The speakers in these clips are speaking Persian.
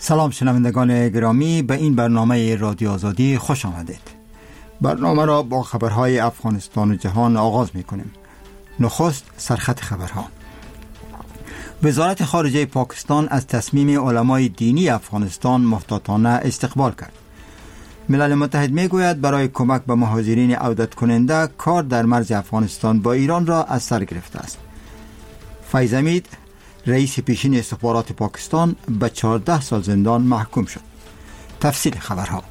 سلام شنوندگان گرامی، به این برنامه رادیو آزادی خوش آمدید. برنامه را با خبرهای افغانستان و جهان آغاز می کنیم. نخست سرخط خبرها. وزارت خارجه پاکستان از تصمیم علمای دینی افغانستان محتاطانه استقبال کرد. ملل متحد می گوید برای کمک به مهاجرین عودت کننده کار در مرز افغانستان با ایران را از سر گرفته است. فیض حمید رئیس پیشین استخبارات پاکستان به 14 سال زندان محکوم شد. تفصیل خبرها.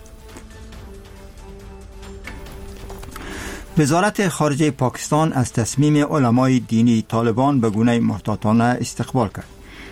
وزارت خارجه پاکستان از تصمیم علمای دینی طالبان به گونه محتاطانه استقبال کرد.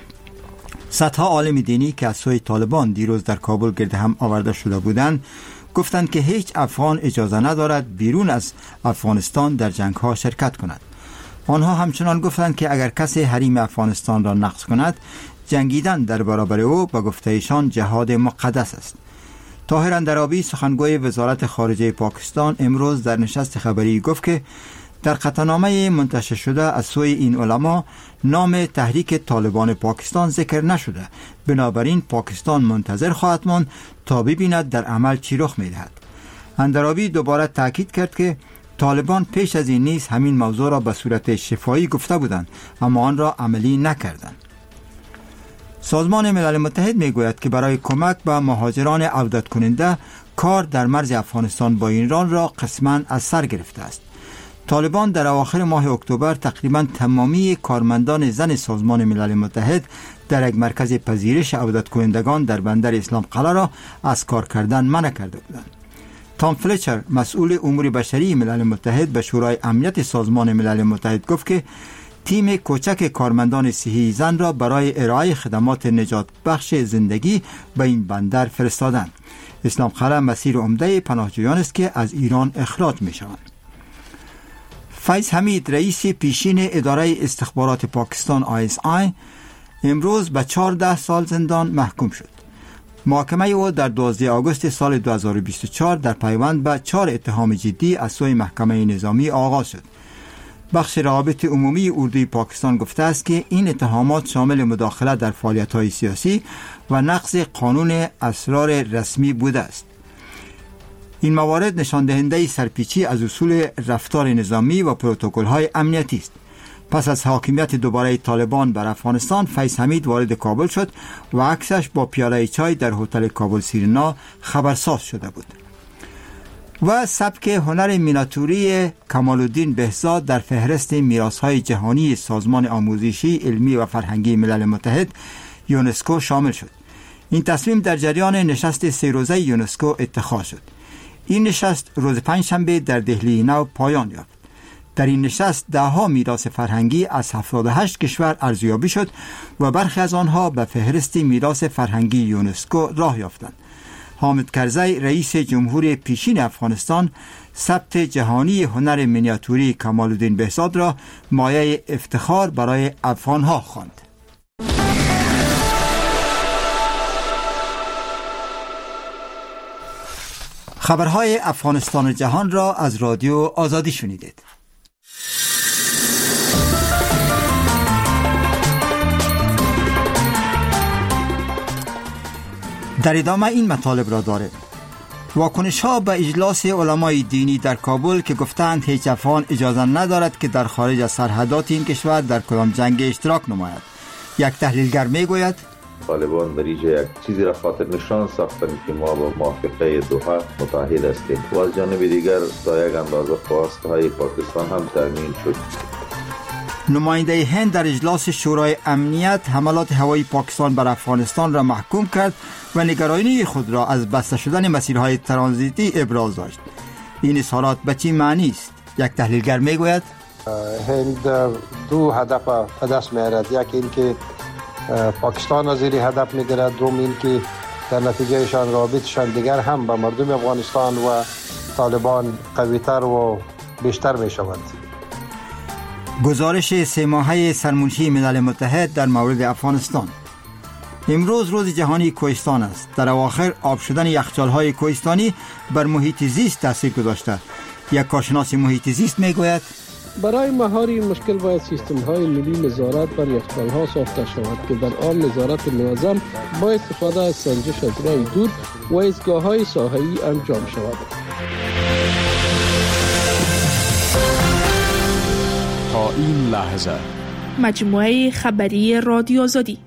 صدها عالم دینی که از سوی طالبان دیروز در کابل گرد هم آورده شده بودند گفتند که هیچ افغان اجازه ندارد بیرون از افغانستان در جنگ ها شرکت کند. آنها همچنان گفتند که اگر کسی حریم افغانستان را نقض کند، جنگیدن در برابر او به گفته ایشان جهاد مقدس است. طاهر اندرابی سخنگوی وزارت خارجه پاکستان امروز در نشست خبری گفت که در قطعنامه منتشر شده از سوی این علما نام تحریک طالبان پاکستان ذکر نشده، بنابراین پاکستان منتظر خواهد ماند تا ببیند در عمل چی رخ می‌دهد. اندرابی دوباره تاکید کرد که طالبان پیش از این نیز همین موضوع را به صورت شفاهی گفته بودند، اما آن را عملی نکردند. سازمان ملل متحد میگوید که برای کمک به مهاجران عودت کننده کار در مرز افغانستان با ایران را قسماً از سر گرفته است. طالبان در اواخر ماه اکتبر تقریباً تمامی کارمندان زن سازمان ملل متحد در یک مرکز پذیرش عودت کنندگان در بندر اسلام قلعه را از کار کردن منع کرده بودند. تام فلچر مسئول امور بشری ملل متحد به شورای امنیت سازمان ملل متحد گفت که تیم کوچک کارمندان صحی زن را برای ارائه خدمات نجات بخش زندگی به این بندر فرستادند. اسلام قلعه مسیر عمده پناهجویان است که از ایران اخراج می شوند. فیض حمید رئیس پیشین اداره استخبارات پاکستان ISI امروز به 14 سال زندان محکوم شد. محاکمه او در 12 آگوست سال 2024 در پیوند به 4 اتهام جدی از سوی محکمه نظامی آغاز شد. بخش روابط عمومی اردوی پاکستان گفته است که این اتهامات شامل مداخله در فعالیت‌های سیاسی و نقض قانون اسرار رسمی بوده است. این موارد نشان دهنده سرپیچی از اصول رفتار نظامی و پروتکل‌های امنیتی است. پس از حاکمیت دوباره طالبان بر افغانستان، فیض حمید وارد کابل شد و عکسش با پیاله چای در هتل کابل سیرنا خبرساز شده بود. و سبک هنر میناتوری کمالالدین بهزاد در فهرست میراث‌های جهانی سازمان آموزشی، علمی و فرهنگی ملل متحد یونسکو شامل شد. این تصمیم در جریان نشست 3 روزه یونسکو اتخاذ شد. این نشست روز پنجشنبه در دهلی نو پایان یافت. در این نشست 10 میراث فرهنگی از 78 کشور ارزیابی شد و برخی از آنها به فهرست میراث فرهنگی یونسکو راه یافتند. حامد کرزی رئیس جمهور پیشین افغانستان ثبت جهانی هنر مینیاتوری کمالالدین بهزاد را مایه افتخار برای افغانها خواند. خبرهای افغانستان و جهان را از رادیو آزادی شنیدید. در ادامه این مطالب را داریم. واکنش ها به اجلاس علمای دینی در کابل که گفتند هیچ افغان اجازه ندارد که در خارج از سرحدات این کشور در کدام جنگ اشتراک نماید. یک تحلیلگر می گوید طالبان در اینجا یک چیزی را خاطر نشان ساختند که ما با موافقه دوحه متحد هستیم و از جانب دیگر تا یک اندازه خواسته های پاکستان هم تامین شد. نماینده هند در اجلاس شورای امنیت حملات هوایی پاکستان بر افغانستان را محکوم کرد و نگرانی خود را از بسته شدن مسیرهای ترانزیتی ابراز داشت. این اظهارات به چه معنی است؟ یک تحلیلگر میگوید هند 2 هدف به دست میارد. یک این که پاکستان از زیر هدف میگیرد، دوم این که در نتیجهشان رابطشان دیگر هم به مردم افغانستان و طالبان قویتر و بیشتر میشوند. گزارش 3 ماهه سرمنشی ملل متحد در مورد افغانستان. امروز روز جهانی کوهستان است. در اواخر آب شدن یخچال‌های کوهستانی بر محیط زیست تاثیر گذاشته. یک کارشناس محیط زیست میگوید برای مهار این مشکل باید سیستم های ملی نظارت بر یخچال ها ساخته شود که در آن نظارت منظم با استفاده از سنجش از راه دور و ایستگاه های ساحه‌ای انجام شود. تا این لحظه مجموعه خبری رادیو آزادی.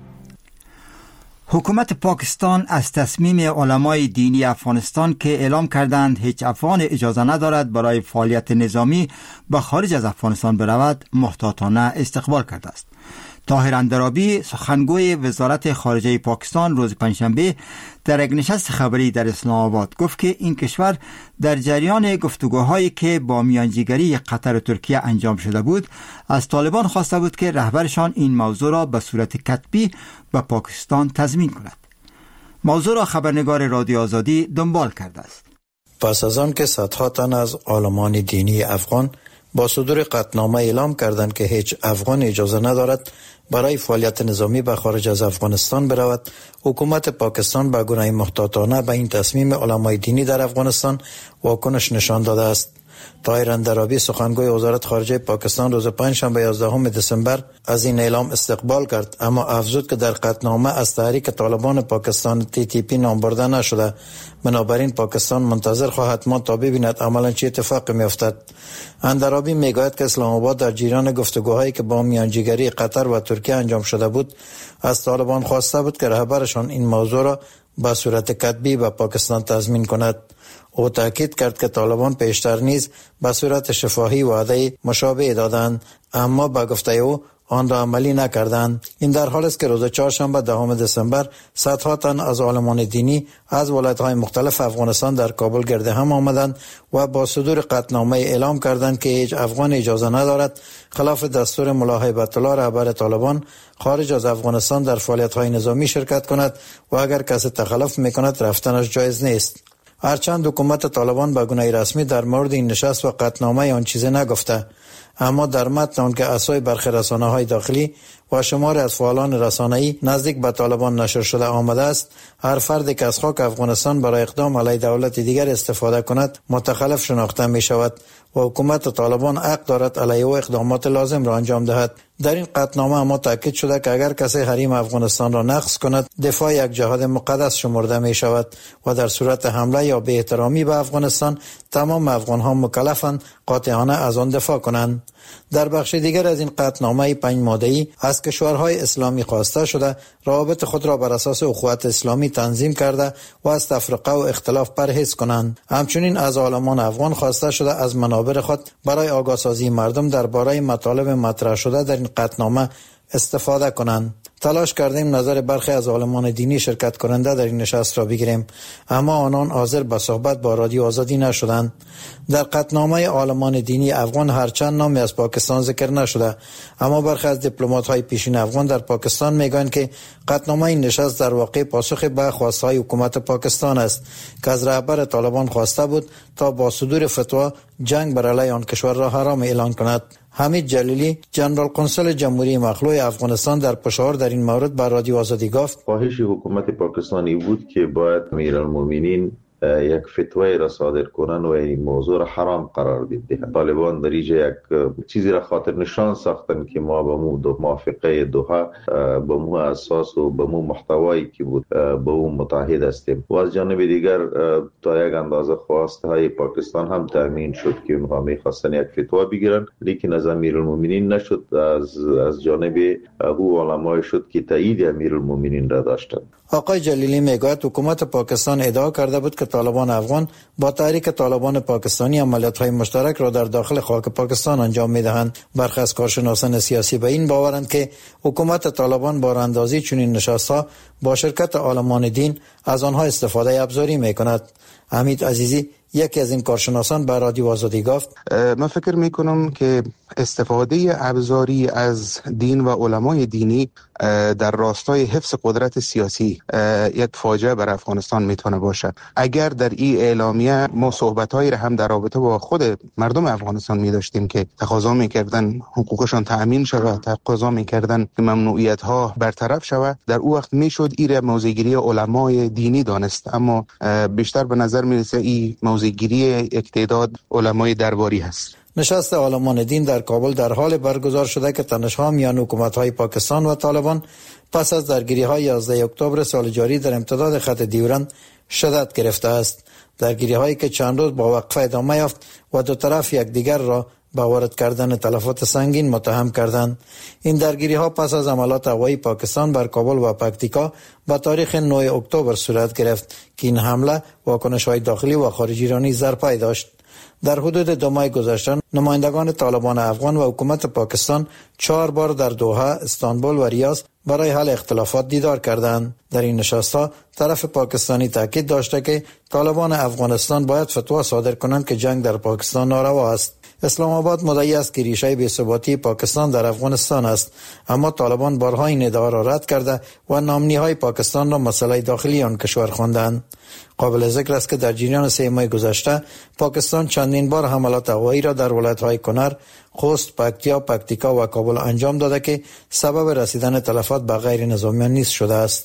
حکومت پاکستان از تصمیم علمای دینی افغانستان که اعلام کردند هیچ افغان اجازه ندارد برای فعالیت نظامی به خارج از افغانستان برود محتاطانه استقبال کرده است. طاهر اندرابی سخنگوی وزارت خارجه پاکستان روز پنجشنبه در یک نشست خبری در اسلام آباد گفت که این کشور در جریان گفتگوهایی که با میانجیگری قطر و ترکیه انجام شده بود از طالبان خواسته بود که رهبرشان این موضوع را به صورت کتبی به پاکستان تضمین کند. موضوع را خبرنگار رادیو آزادی دنبال کرده است. پس از آن که صدها تن از عالمان دینی افغان با صدور قطعنامه اعلام کردند که هیچ افغان اجازه ندارد برای فعالیت نظامی به خارج از افغانستان برود، حکومت پاکستان به گونه محتاطانه به این تصمیم علمای دینی در افغانستان واکنش نشان داده است. طاهر اندرابی سخنگوی وزارت خارجه پاکستان روز پنجشنبه 11 دسامبر از این اعلام استقبال کرد، اما افزود که در قطعنامه از تحریک طالبان پاکستان TTP نام برده نشده، بنابراین پاکستان منتظر خواهد ماند تا ببیند عملا چه اتفاقی میافتد. اندرابی میگوید که اسلام آباد در جریان گفتگوهایی که با میانجیگری قطر و ترکیه انجام شده بود از طالبان خواسته بود که رهبرشان این موضوع را به صورت کتبی به پاکستان تضمین کند. او تاکید کرد که طالبان پیشتر نیز به صورت شفاهی وعده مشابه دادند، اما به گفته او آن را عملی نکردند. این در حالی است که روز چهارشنبه 10 دسامبر صدها تن از عالمان دینی از ولایت‌های مختلف افغانستان در کابل گرد هم آمدند و با صدور قطعنامه اعلام کردند که هیچ افغان اجازه ندارد خلاف دستور ملا هیبت الله رهبر طالبان خارج از افغانستان در فعالیت‌های نظامی شرکت کند و اگر کسی تخلف می‌کند رفتنش جایز نیست. هرچند حکومت طالبان به گونه رسمی در مورد این نشست و قطعنامه آن چیزی نگفته، اما در متن آن که اسای برخی رسانه‌های داخلی و شماری از فعالان رسانه‌ای نزدیک به طالبان نشر شده آمده است، هر فردی که از خاک افغانستان برای اقدام علیه دولت دیگر استفاده کند متخلف شناخته می شود و حکومت طالبان حق دارد علیه او اقدامات لازم را انجام دهد. در این قطعنامه اما تاکید شده که اگر کسی حریم افغانستان را نقض کند دفاع یک جهاد مقدس شمرده می شود و در صورت حمله یا بی احترامی به افغانستان تمام افغان‌ها مکلفند قاطعانه از آن دفاع کنند. در بخش دیگر از این قطعنامه 5 ماده‌ای از کشورهای اسلامی خواسته شده روابط خود را بر اساس اخوت اسلامی تنظیم کرده و از تفرقه و اختلاف پرهیز کنند. همچنین از عالمان افغان خواسته شده از منابر خود برای آگاهسازی مردم درباره مطالب مطرح شده در این قطعنامه استفاده کنند. تلاش کردیم نظر برخی از عالمان دینی شرکت کننده در این نشست را بگیریم، اما آنان حاضر به صحبت با رادیو آزادی نشدند. در قطعنامه عالمان دینی افغان هرچند نامی از پاکستان ذکر نشده، اما برخی از دیپلمات‌های پیشین افغان در پاکستان میگویند که قطعنامه این نشست در واقع پاسخ به خواست‌های حکومت پاکستان است که از رهبر طالبان خواسته بود تا با صدور فتوا جنگ بر علیه آن کشور را حرام اعلان کند. حمید جلیلی جنرال قنصل جمهوری مخلوع افغانستان در پشاور در این مورد بر رادیو آزادی گفت خواهش حکومت پاکستانی بود که باید امیرالمومنین یک فتوای را صادر کنند و این موضوع را حرام قرار بدهند. طالبان در اینجا یک چیزی را خاطر نشان ساختن که ما به موافقه دوحه به مو اساس و به مو محتوایی که بود به اون متحد هستیم و از جانب دیگر تا یک اندازه خواسته های پاکستان هم تامین شد که اونها میخواستن یک فتوا بگیرن، لیکن از امیرالمومنین نشد. از جانب او علمای شد که تایید امیرالمومنین را داشتند. آقای جلیلی میگوید حکومت پاکستان ادعا کرده بود که طالبان افغان با تحریک طالبان پاکستانی عملیات‌های مشترک را در داخل خاک پاکستان انجام می‌دهند. برخی از کارشناسان سیاسی به این باورند که حکومت طالبان با راندازی چنین نشست‌ها با شرکت عالمان دین از آنها استفاده ابزاری می‌کند. حمید عزیزی یکی از این کارشناسان به رادیو آزادی گفت من فکر میکنم که استفاده ابزاری از دین و علمای دینی در راستای حفظ قدرت سیاسی یک فاجعه بر افغانستان میتونه باشه. اگر در این اعلامیه ما صحبت‌هایی را هم در رابطه با خود مردم افغانستان می‌داشتیم که تقاضا می‌کردن حقوقشان تأمین شود، تقاضا می‌کردن که ممنوعیت‌ها برطرف شود، در او وقت میشد این موضع‌گیری علمای دینی دانست، اما بیشتر به نظر میرسه این موضع‌گیری یک تعداد علمای درباری هست. نشست عالمان دین در کابل در حال برگزار شده که تنش‌ها میان حکومت‌های پاکستان و طالبان پس از درگیری‌های 11 اکتبر سال جاری در امتداد خط ډیورند شدت گرفته است. درگیری‌هایی که چند روز با وقفه ادامه یافت و دو طرف یکدیگر را به وارد کردن تلفات سنگین متهم کردند. این درگیری‌ها پس از حملات هوایی پاکستان بر کابل و پکتیکا به تاریخ 9 اکتبر صورت گرفت که این حمله واکنش‌های داخلی و خارجی را نیز در پی داشت. در حدود 2 ماه گذشته نمایندگان طالبان افغان و حکومت پاکستان 4 بار در دوحه، استانبول و ریاض برای حل اختلافات دیدار کردند. در این نشست‌ها طرف پاکستانی تاکید داشته که طالبان افغانستان باید فتوا صادر کنند که جنگ در پاکستان ناروا است. اسلام آباد مدعی است که ریشه بی‌ثباتی پاکستان در افغانستان است، اما طالبان بارها این ادعا را رد کرده و نامنی‌های پاکستان را مسئله داخلی آن کشور خواندند. قابل ذکر است که در جریان 3 ماه گذشته پاکستان چندین بار حملات هوایی را در ولایت‌های کنر، خوست، پکتیا، پکتیکا و کابل انجام داده که سبب رسیدن تلفات به غیر نظامیان نیز شده است.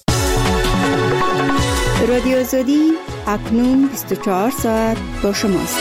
رادیو آزادی اکنون 24 ساعت با شماست.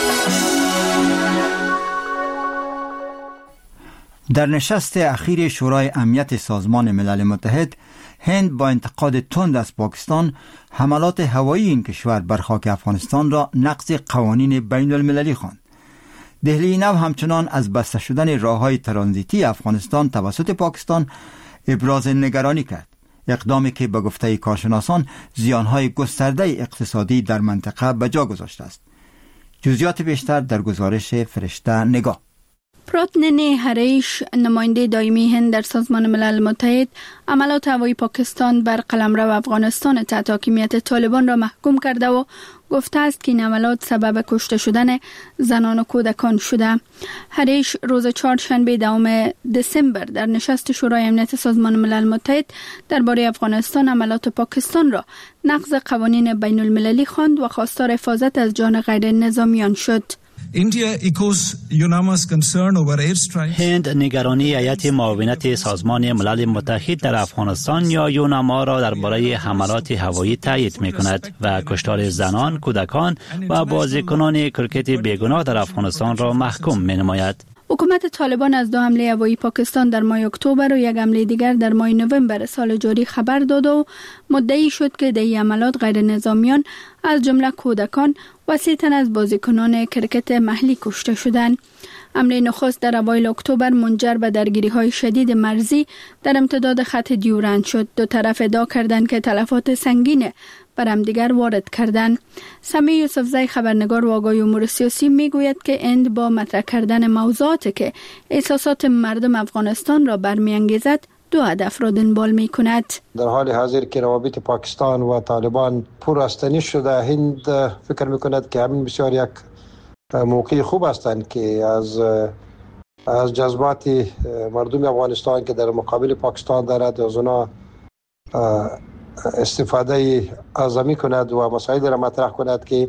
در نشست اخیر شورای امنیت سازمان ملل متحد، هند با انتقاد تند از پاکستان حملات هوایی این کشور بر خاک افغانستان را نقض قوانین بین المللی خواند. دهلی نو همچنان از بسته شدن راههای ترانزیتی افغانستان توسط پاکستان ابراز نگرانی کرد، اقدامی که به گفته کارشناسان زیانهای گسترده اقتصادی در منطقه به جا گذاشته است. جزئیات بیشتر در گزارش فرشته نگاه. پراتنن هریش، نماینده دائمی هند در سازمان ملل متحد، عملات هوایی پاکستان بر قلمرو افغانستان تحت حاکمیت طالبان را محکوم کرده و گفته است که این عملات سبب کشته شدن زنان و کودکان شده. هریش روز چهارشنبه 2 دسامبر در نشست شورای امنیت سازمان ملل متحد درباره افغانستان عملات پاکستان را نقض قوانین بین المللی خواند و خواستار حفاظت از جان غیر نظامیان شد. هند نگرانی هیئت معاونت سازمان ملل متحد در افغانستان یا یوناما را درباره حملات هوایی تایید می‌کند و کشتار زنان، کودکان و بازیکنان کرکت بیگناه در افغانستان را محکوم می‌نماید. حکومت طالبان از 2 حمله هوایی پاکستان در ماه اکتبر و 1 حمله دیگر در ماه نوامبر سال جاری خبر داد و مدعی شد که در این عملات غیر نظامیان از جمله کودکان و 3 تن از بازیکنان کرکت محلی کشته شدند. حمله نخست در اوایل اکتبر منجر به درگیری‌های شدید مرزی در امتداد خط ډیورند شد. دو طرف ادعا کردند که تلفات سنگین بر همدیگر وارد کردند. سمیع یوسفزی خبرنگار و آگاه امور سیاسی میگوید که هند با مطرح کردن موضوعاتی که احساسات مردم افغانستان را برمی‌انگیزد 2 هدف را دنبال می‌کند. در حال حاضر که روابط پاکستان و طالبان پررستنی شده، هند فکر می‌کند که همین بسیار یک موقع خوب هستند که از جذبات مردم افغانستان که در مقابل پاکستان دارد از اونا استفاده اعظمی کند و مسائل را مطرح کند که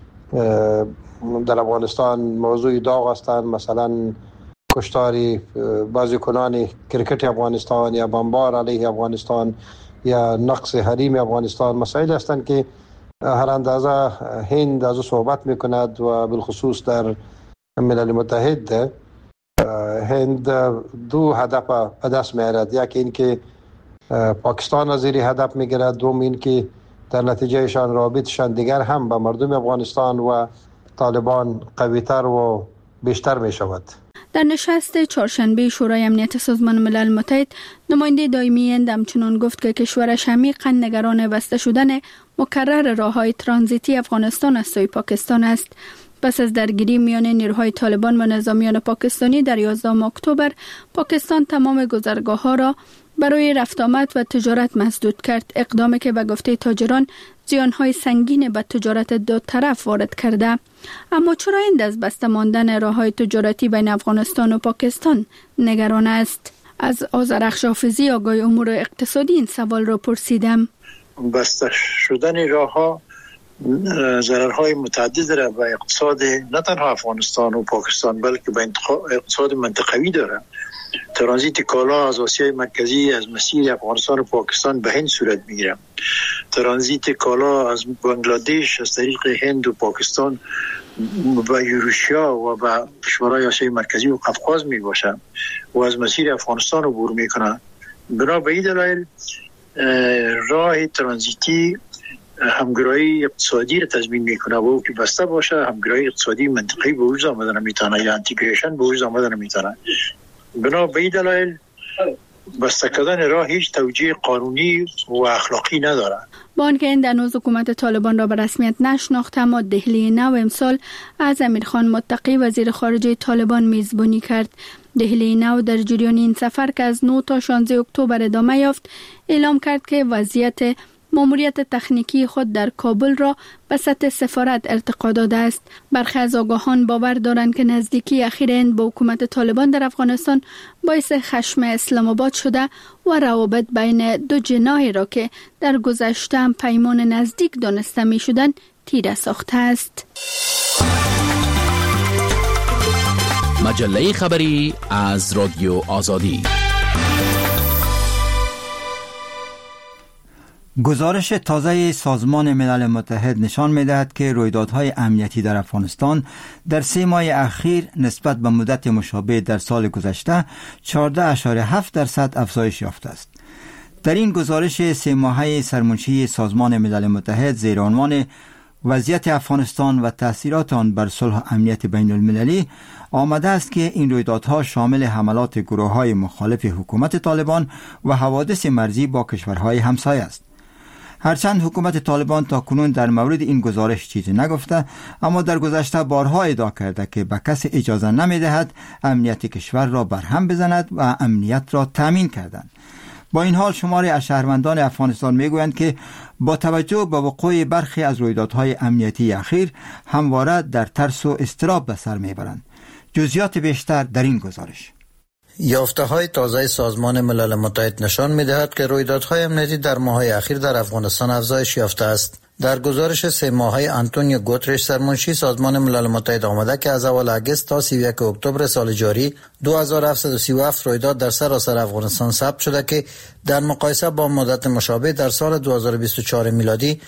در افغانستان موضوع داغ هستند، مثلا کشتار بازیکنان کرکت افغانستان یا بمبار علیه افغانستان یا نقص حریم افغانستان، مسائل هستند که هر اندازه هند از صحبت میکند و بالخصوص در ملل متحد هند 2 هدف به دست میارد. یکی این که پاکستان از زیر هدف میگیرد، دوم این که در نتیجهشان رابطشان دیگر هم به مردم افغانستان و طالبان قویتر و بیشتر میشود. در نشست چهارشنبه شورای امنیت سازمان ملل متحد، نماینده دائمی هند همچنان گفت که کشورش عمیقاً نگران بسته شدن مکرر راههای ترانزیتی افغانستان از سوی پاکستان است. پس از درگیری میان نیروهای طالبان و نظامیان پاکستانی در 11 اکتبر، پاکستان تمام گذرگاه‌ها را برای رفت آمد و تجارت مسدود کرد، اقدامی که به گفته تاجران زیانهای سنگین به تجارت 2 طرف وارد کرده. اما چرا هند از بسته ماندن راههای تجارتی بین افغانستان و پاکستان نگران است؟ از آذرخش حافظی آگاه امور اقتصادی این سوال را پرسیدم. بسته شدن راهها ضررهای متعدد را به اقتصاد نه تنها افغانستان و پاکستان بلکه به اقتصاد منطقوی داره. ترانزیت کالا از آسیای مرکزی از مسیر افغانستان و پاکستان به هند صورت میگیره. ترانزیت کالا از بنگلادش از طریق هند و پاکستان به یوروشیا و به کشورهای آسیای مرکزی و قفقاز می باشه و از مسیر افغانستان عبور میکنه. بنا به این دلایل راه ترانزیتی همگرایی اقتصادی را تضمین میکنه و او که بسته باشه همگرایی اقتصادی منطقی به وجود آمدن میتونه یا انتگریشن به وجود آمدن میتونه. بنا به این دلایل بسته کردن راه هیچ توجیه قانونی و اخلاقی نداره. با آنکه این دنوز حکومت طالبان را به رسمیت نشناخت، اما دهلی نو امسال از امیرخان متقی وزیر خارجه طالبان میزبانی کرد. دهلی نو در جریان این سفر که از 9 تا 16 اکتبر ادامه یافت اعلام کرد که وضعیت ماموریت تکنیکی خود در کابل را به سطح سفارت ارتقا داده است. برخی از آگاهان باور دارند که نزدیکی اخیر هند با حکومت طالبان در افغانستان باعث خشم اسلام آباد شده و روابط بین دو جناحی را که در گذشته هم پیمان نزدیک دانسته می شدند تیره ساخته است. مجله خبری از رادیو آزادی. گزارش تازه سازمان ملل متحد نشان می‌دهد که رویدادهای امنیتی در افغانستان در 3 ماه اخیر نسبت به مدت مشابه در سال گذشته 14.7% افزایش یافته است. در این گزارش 3 ماهه سرمنشی سازمان ملل متحد زیر عنوان وضعیت افغانستان و تأثیرات آن بر صلح و امنیت بین المللی آمده است که این رویدادها شامل حملات گروه‌های مخالف حکومت طالبان و حوادث مرزی با کشورهای همسایه است. هرچند حکومت طالبان تا کنون در مورد این گزارش چیزی نگفته، اما در گذشته بارها ادعا کرده که به کسی اجازه نمی‌دهد امنیت کشور را برهم بزند و امنیت را تامین کردند. با این حال شماری از شهروندان افغانستان میگویند که با توجه به وقوع برخی از رویدادهای امنیتی اخیر همواره در ترس و اضطراب به سر میبرند. جزئیات بیشتر در این گزارش. یافته‌های تازه سازمان ملل متحد نشان می‌دهد که رویدادهای امنیتی در ماه‌های اخیر در افغانستان افزایش یافته است. در گزارش 3 ماهه آنتونیو گوترش سرمنشی سازمان ملل متحد آمده که از اول اگست تا 31 اکتبر سال جاری 2737 رویداد در سراسر افغانستان ثبت شده که در مقایسه با مدت مشابه در سال 2024 میلادی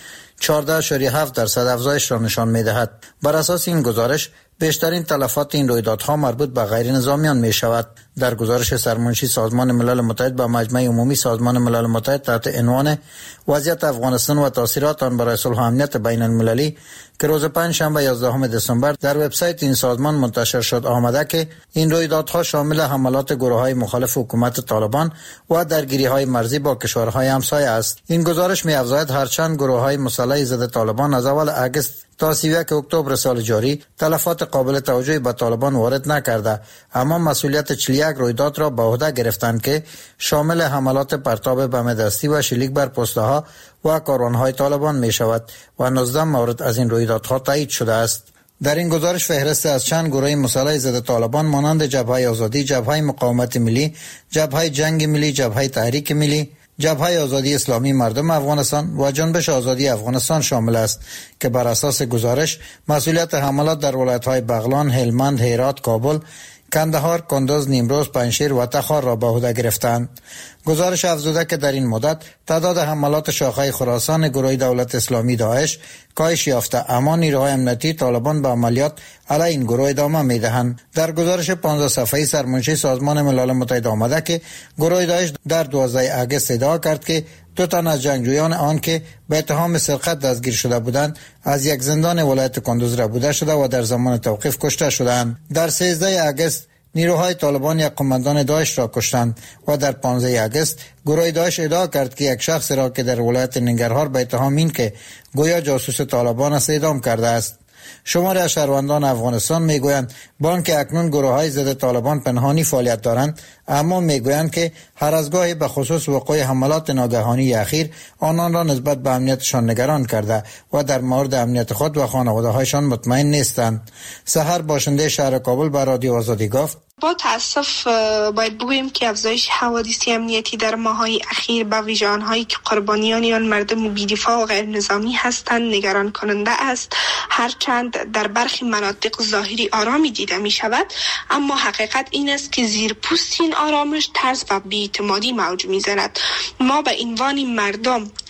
14.7% افزایش را نشان می‌دهد. بر اساس این گزارش بیشترین تلفات این رویدادها مربوط به غیر نظامیان می شود. در گزارش سرمنشی سازمان ملل متحد به مجمع عمومی سازمان ملل متحد تحت عنوان وضعیت افغانستان و تاثیرات آن برای صلح و امنیت بین المللی که روز پنجشنبه 11 دسامبر در وبسایت این سازمان منتشر شد آمده که این رویدادها شامل حملات گروه‌های مخالف حکومت طالبان و درگیری‌های مرزی با کشورهای همسایه است. این گزارش می‌افزاید هرچند گروه‌های مسلح ضد طالبان از اول اگست تا 31 اکتبر سال جاری تلفات قابل توجهی به طالبان وارد نکرده، اما مسئولیت 41 رویداد را به عهده گرفتند که شامل حملات پرتاب بم دستی و شلیک بر پسته‌ها و کاروان‌های طالبان می شود و 19 مورد از این رویدادها تایید شده است. در این گزارش فهرست از چند گروه مسلح ضد طالبان مانند جبهه آزادی، جبهه مقاومت ملی، جبهه جنگ ملی، جبهه تحریک ملی، جبهه آزادی اسلامی مردم افغانستان و جنبش آزادی افغانستان شامل است که بر اساس گزارش مسئولیت حملات در ولایت‌های بغلان، هلمند، هرات، کابل، کندهار، کندز، نیمروز، پنجشیر و تخار را به عهده گرفتند. گزارش افزوده که در این مدت تعداد حملات شاخه خراسان گروه دولت اسلامی داعش کاهش یافته، اما نیروهای امنیتی طالبان به عملیات علیه این گروه ادامه می‌دهند. در گزارش 15 صفحه‌ای سرمنشی سازمان ملل متحد آمده که گروه داعش در 12 اگست ادعا کرد که 2 تن از جنگجویان آن که به اتهام سرقت دستگیر شده بودند از یک زندان ولایت کندوز ربوده شده و در زمان توقیف کشته شدند. در 13 اگست نیروهای طالبان یک قماندان داعش را کشتند و در 15 اگست گروه داعش ادعا کرد که یک شخص را که در ولایت ننگرهار به اتهام این که گویا جاسوس طالبان است اعدام کرده است. شماری از شهروندان افغانستان میگویند با آنکه اکنون گروه‌های ضد طالبان پنهانی فعالیت دارند، اما میگویند که هر از گاهی به خصوص وقوع حملات ناگهانی اخیر آنان را نسبت به امنیتشان نگران کرده و در مورد امنیت خود و خانواده‌هایشان مطمئن نیستند. سحر باشنده شهر کابل به رادیو آزادی گفت: با تأسف باید بگوییم که افزایش حوادث امنیتی در ماه‌های اخیر با ویژه آنهایی که قربانیان آن مردم بی‌دفاع و غیر نظامی هستند نگران کننده است. هرچند در برخی مناطق ظاهری آرامی دیده می شود، اما حقیقت این است که زیر پوست این آرامش ترس و بی‌اعتمادی موج می زند. ما به عنوان مردم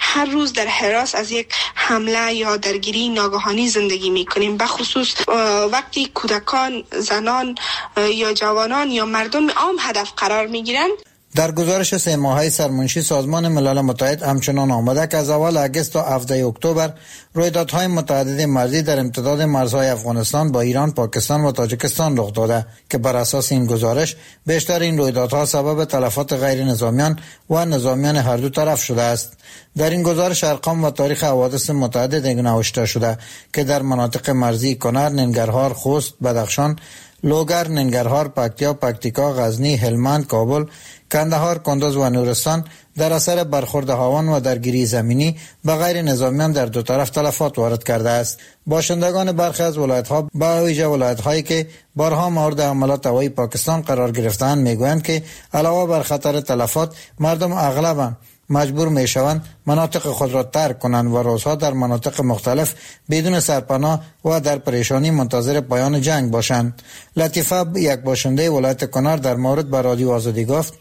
هر روز در هراس از یک حمله یا درگیری ناگهانی زندگی میکنیم، به خصوص وقتی کودکان، زنان یا جوانان یا مردم عام هدف قرار میگیرند. در گزارش 3 ماهه سرمنشی سازمان ملل متحد همچنان آمده که از اول اگست تا 7 اکتبر رویدادهای متعدد مرزی در امتداد مرزهای افغانستان با ایران، پاکستان و تاجیکستان رخ داده که بر اساس این گزارش بیشتر این رویدادها سبب تلفات غیر نظامیان و نظامیان هر دو طرف شده است. در این گزارش ارقام و تاریخ حوادث متعدد نوشته شده که در مناطق مرزی کنر، ننگرهار، خوست، بدخشان، لوگر، ننگرهار، پکتیا، پکتیکا، غزنی، هلمند، کابل، کندهار، کندز و نورستان در اثر برخورد هاون و درگیری زمینی به غیر نظامیان در دو طرف تلفات وارد کرده است. باشندگان برخی از ولایت‌ها به ویژه ولایت‌هایی که بارها مورد حملات هوایی پاکستان قرار گرفتند میگویند که علاوه بر خطر تلفات، مردم اغلبا مجبور میشوند مناطق خود را ترک کنند و روزها در مناطق مختلف بدون سرپناه و در پریشانی منتظر پایان جنگ باشند. لطیفه، یک باشنده ولایت کنر، در مورد به رادیو آزادی گفت: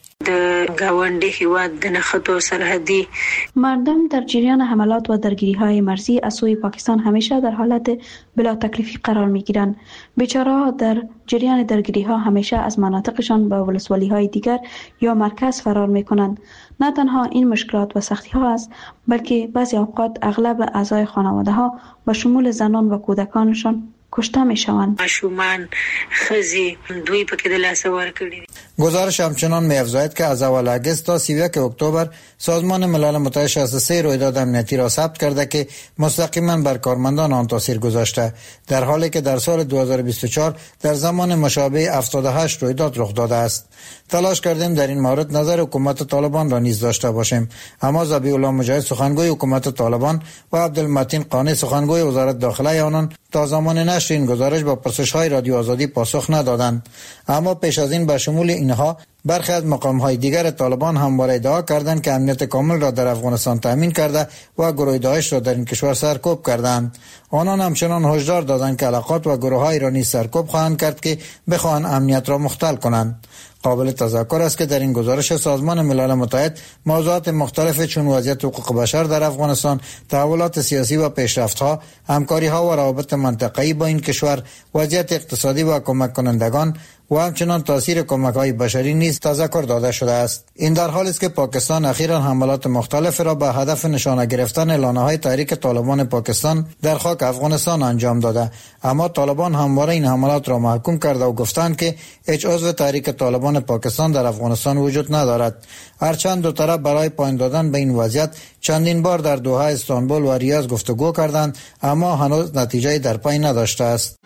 گاونډي هیواد د نښتو سرحدي مردم در جریان حملات و درگیری‌های مرزی از سوی پاکستان همیشه در حالت بلا تکلیفی قرار می‌گیرند. بیچاره‌ها در جریان درگیری‌ها همیشه از مناطقشان به ولسوالی‌های دیگر یا مرکز فرار می‌کنند. نه تنها این مشکلات و سختی‌ها است، بلکه بعضی اوقات اغلب اعضای خانواده‌ها به شمول زنان و کودکانشان کشته میشوند. ماشومان، خزی، دوی پکې د لاسه ورکړي. گزارش همچنان می‌افزاید که از اول اگست تا 31 اکتبر سازمان ملل متحد 63 رویداد امنیتی را ثبت کرده که مستقیما بر کارمندان آن تاثیر گذاشته، در حالی که در سال 2024 در زمان مشابه 78 رویداد رخ داده است. تلاش کردیم در این مورد نظر حکومت طالبان را نیز داشته باشیم، اما ذبیح الله مجاهد سخنگوی حکومت طالبان و عبدالمتین قانی سخنگوی وزارت داخله آنان تا زمان نشر این گزارش با پرسش‌های رادیو آزادی پاسخ ندادند. اما پیش از این به شمول اینها برخی از مقام‌های دیگر طالبان همواره ادعا کردند که امنیت کامل را در افغانستان تامین کرده و گروه داعش را در این کشور سرکوب کردند. آنان همچنان هشدار دادند که علاقات و گروه‌های را نیز سرکوب خواهند کرد که بخواهند امنیت را مختل کنند. قابل تذکر است که در این گزارش سازمان ملل متحد موضوعات مختلف چون وضعیت حقوق بشر در افغانستان، تحولات سیاسی و پیشرفت‌ها، همکاری‌ها و روابط منطقه‌ای با این کشور، وضعیت اقتصادی و کمک کنندگان و همچنان تاثیر کمک‌های بشری نیز تذکر داده شده است. این در حالی است که پاکستان اخیراً حملات مختلف را به هدف نشانه گرفتن اعلان‌های تحریک طالبان پاکستان در خاک افغانستان انجام داده، اما طالبان همواره این حملات را محکوم کرده و گفتند که هیچ عضو تحریک طالبان پاکستان در افغانستان وجود ندارد. هرچند دو طرف برای پایان دادن به این وضعیت چندین بار در دوحه، استانبول و ریاض گفتگو کردند، اما هنوز نتیجه در پی نداشته است.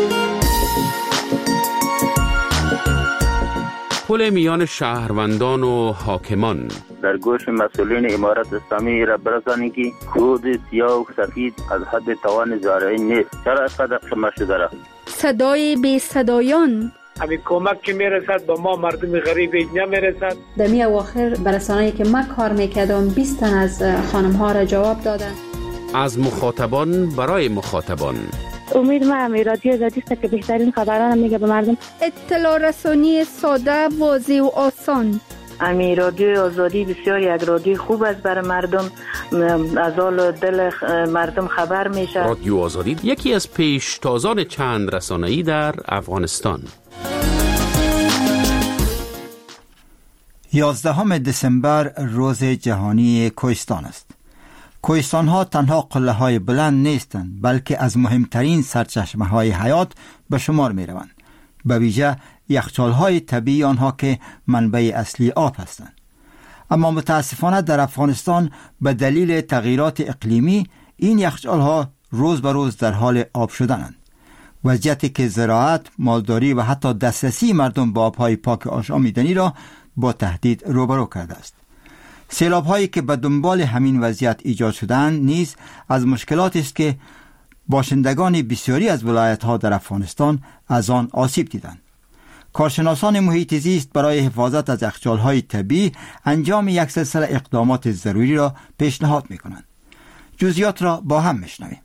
پل میان شهروندان و حاکمان در گوش مسئولین امارت اسلامی را برسانید که کود سیاه و سفید از حد توان زارعی نیست. چرا اینقدر خمه شده را؟ صدای بی صدایان، همین کمک که میرسد به ما مردم غریب نمیرسد. در می اواخر برسانه‌ای که من کار میکردم 20 تن از خانم ها را جواب دادن. از مخاطبان برای مخاطبان. امید ما رادیو آزادی است که بهترین خبران میگه به مردم. اطلاع رسانی ساده، واضح و آسان. رادیو آزادی بسیار یک رادیو خوب است برای مردم، از حال دل مردم خبر میشه. رادیو آزادی یکی از پیشتازان چند رسانه‌ای در افغانستان. 11 دسامبر روز جهانی کوهستان است. کوهستان ها تنها قله های بلند نیستند، بلکه از مهمترین سرچشمه های حیات به شمار می روند، به ویژه یخچال های طبیعی آنها که منبع اصلی آب هستند. اما متاسفانه در افغانستان به دلیل تغییرات اقلیمی این یخچال ها روز به روز در حال آب شدنند، وضعیتی که زراعت، مالداری و حتی دسترسی مردم به آبهای پاک آشامیدنی را با تهدید روبرو کرده است. سیلاب هایی که به دنبال همین وضعیت ایجاد شدند نیز از مشکلاتی است که باشندگان بسیاری از ولایت ها در افغانستان از آن آسیب دیدند. کارشناسان محیط زیست برای حفاظت از یخچال های طبیعی انجام یک سلسله اقدامات ضروری را پیشنهاد می‌کنند. جزئیات را با هم می‌شنویم.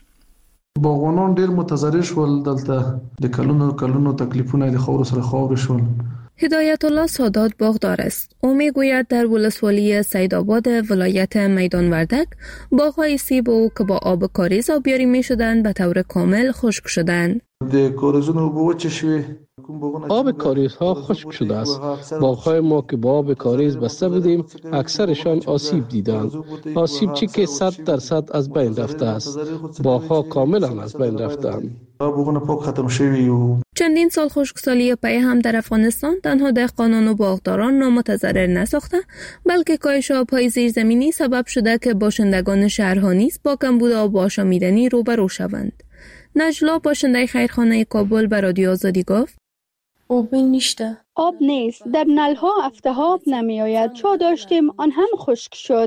باغوانان ډېر متضرر شول، دلته د کلونو تکلیفونه د خاورو سره خاورې شول. هدایت الله سادات باغدار است. او میگوید در ولسوالی سیدآباد ولایت میدان وردک باغ‌های سیب او که با آب کاریز آبیاری می‌شدند به طور کامل خشک شدند. آب کاریزها خشک شده است. باغ‌های ما که با آب کاریز بسته بودیم اکثرشان آسیب دیدند. آسیب چی که 100% از بین رفته است. باغ‌ها کاملا از بین رفتند. چندین سال خشکسالی پی هم در افغانستان تنها دهقانان و باغداران را متضرر نساخته، بلکه کاهش آب‌های زیرزمینی سبب شده که باشندگان شهرها نیز با کمبود آب آشامیدنی روبرو شوند. نجلا باشنده خیرخانه کابل به رادیو آزادی گفت: آب نیسته. آب نیست. در نلها هفته آب نمی آید. چا داشتیم آن هم خشک شد.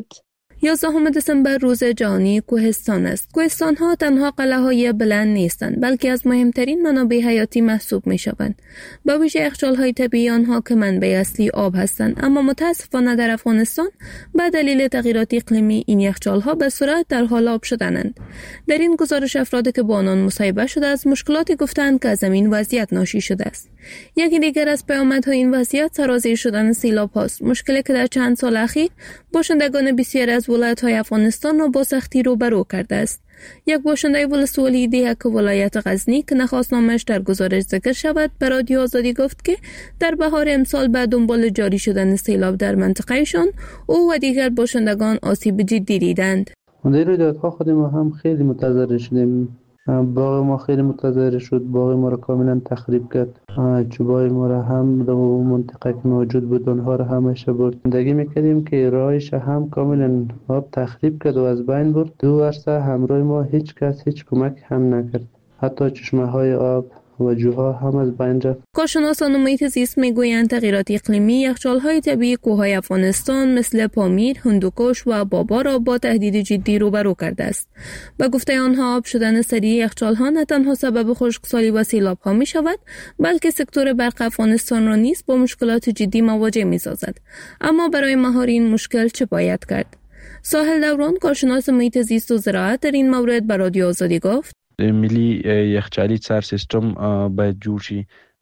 11 دسامبر روز جهانی کوهستان است. کوهستان ها تنها قلعه های بلند نیستند، بلکه از مهمترین منابع حیاتی محسوب می شوند. با ویژه یخچال های طبیعی آنها که منبع اصلی آب هستند، اما متاسفانه در افغانستان به دلیل تغییرات اقلیمی این یخچال ها به سرعت در حال آب شدنند. در این گزارش افرادی که با آنان مصاحبه شده از مشکلاتی گفتند که از این وضعیت ناشی شده است. یکی دیگر از پیامدهای این وضعیت سرازیر شدن سیلاب هاست، مشکلی که در چند سال اخیر باشندگان بسیاری از ولایت‌های افغانستان را با سختی روبرو کرده است. یک باشنده ولسوالی دیهک ولایت غزنی که نخواست نامش در گزارش ذکر شود به رادیو آزادی گفت که در بهار امسال به دنبال جاری شدن سیلاب در منطقهشان او و دیگر باشندگان آسیب جدی دیدند. در رویدادها خود ما هم خیلی متضرر شدیم. باغ ما خیلی متضرر شد. باغ ما را کاملا تخریب کرد. چوبای ما را هم در منطقه که موجود بود اونها را همش برد. زندگی میکردیم که راهش هم کاملا آب تخریب کرد و از بین برد. 2 ورسه همراه ما هیچ کس هیچ کمک هم نکرد. حتی چشمه های آب و جوها هم از بین رفت. کارشناسان محیط زیست میگویند تغییرات اقلیمی یخچال‌های طبیعی کوههای افغانستان مثل پامیر، هندوکش و بابا را با تهدید جدی روبرو کرده است. به گفته آنها آب شدن سریع یخچال‌ها نه تنها سبب خشکسالی و سیلاب‌ها می‌شود، بلکه سکتور برق افغانستان را نیز با مشکلات جدی مواجه می‌سازد. اما برای مهار این مشکل چه باید کرد؟ ساحل دوران کارشناس محیط زیست و زراعت در این مورد به رادیو آزادی گفت: ملی یخچالی سر سیستم باید جور شي.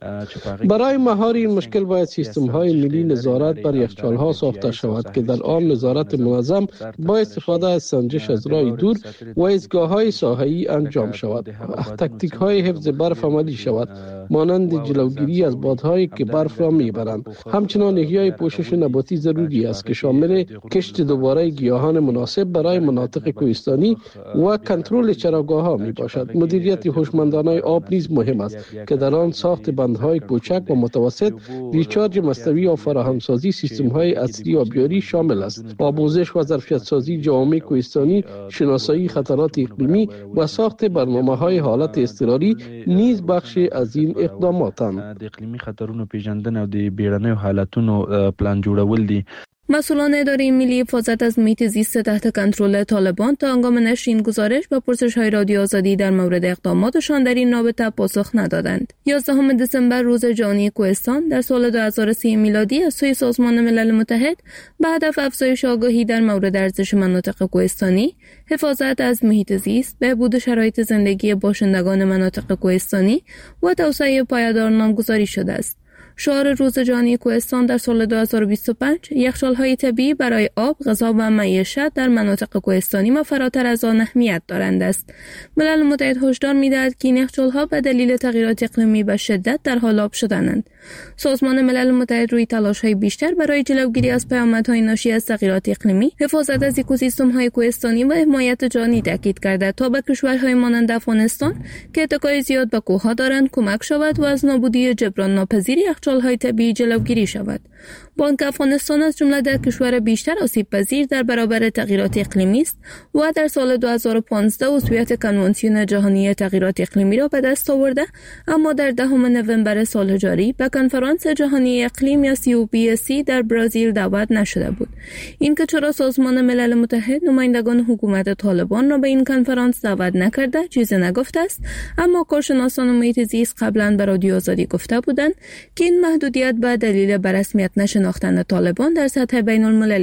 برای مهار این مشکل باید سیستم های ملی نظارت بر یخچال ها ساخته شود که در آن نظارت منظم با استفاده از سنجش از راه دور و ایستگاه های ساحه‌ای انجام شود. تکتیک های حفظ برف عملی شود، مانند جلوگیری از بادهایی که برف را میبرند. همچنان احیای پوشش نباتی ضروری است که شامل کشت دوباره گیاهان مناسب برای مناطق کوهستانی و کنترل چراگاه ها می باشد. مدیریت هوشمندانه آب نیز مهم است که در آن ساخت بندهای کوچک و متوسط، ریچارج مصنوعی و فراهمسازی سیستم‌های اصلی آبیاری شامل است. آموزش و ظرفیت‌سازی جوامع کوهستانی، شناسایی خطرات اقلیمی و ساخت برنامه‌های حالت اضطراری نیز بخش از این اقداماتند. د اقلیمی خطرونو پیژندنه او د بیړنیو حالتونو پلان جوړول دي. مسئولان اداره ملی حفاظت از محیط زیست تحت کنترل طالبان تا هنگام نشر این گزارش به پرسش‌های رادیو آزادی در مورد اقداماتشان در این رابطه پاسخ ندادند. 11 دسامبر روز جهانی کوهستان در سال 2030 میلادی از سوی سازمان ملل متحد به هدف افزایش آگاهی در مورد ارزش مناطق کوهستانی، حفاظت از محیط زیست، بهبود شرایط زندگی باشندگان مناطق کوهستانی و توسعه پایدار نامگذاری شده است. شعار روز جهانی کوهستان در سال 2025 یخچال‌های طبیعی برای آب، غذا و معیشت در مناطق کوهستانی و فراتر از آن اهمیت دارند است. ملل متحد هشدار می‌دهد که این یخچال‌ها به دلیل تغییرات اقلیمی به شدت در حال آب شدنند. سازمان ملل متحد روی تلاش‌های بیشتر برای جلوگیری از پیامدهای ناشی از تغییرات اقلیمی، حفاظت از اکوسیستم‌های کوهستانی و حمایت جهانی تاکید کرده تا به کشورهای مانند افغانستان که اتکای زیاد به کوه‌ها دارند کمک شود و از نابودی جبران ناپذیر یخچال‌های طبیعی جلوگیری شود. بانک افغانستان از جمله در کشور بیشتر آسیب پذیر در برابر تغییرات اقلیمی است و در سال 2015 عضویت کنوانسیون جهانی تغییرات اقلیمی را به دست آورده، اما در 10 نوامبر سال جاری به کنفرانس جهانی اقلیم یا COP30 در برزیل دعوت نشده بود. اینکه چرا سازمان ملل متحد نمایندگان حکومت طالبان را به این کنفرانس دعوت نکرده چیزی نگفته است، اما کارشناسان محیط زیست قبلا به رادیو آزادی گفته بودند که این محدودیت به دلیل به رسمیت نشناختن طالبان در سطح بین المللی است.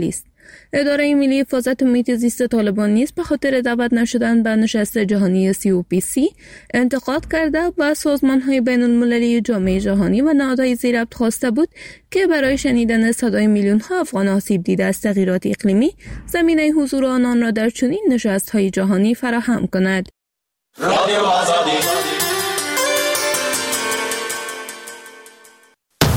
اداره ملی حفاظت محیط زیست طالبان نیز به خاطر دعوت نشدن به نشست جهانی COPC انتقاد کرده و سازمان‌های بین‌المللی جامعه جهانی و نهادهای زیربط خواسته بود که برای شنیدن صدای میلیون‌ها افغان آسیب دیده از تغییرات اقلیمی زمینه حضور آنان را در چنین نشست‌های جهانی فراهم کند. رادیو آزادی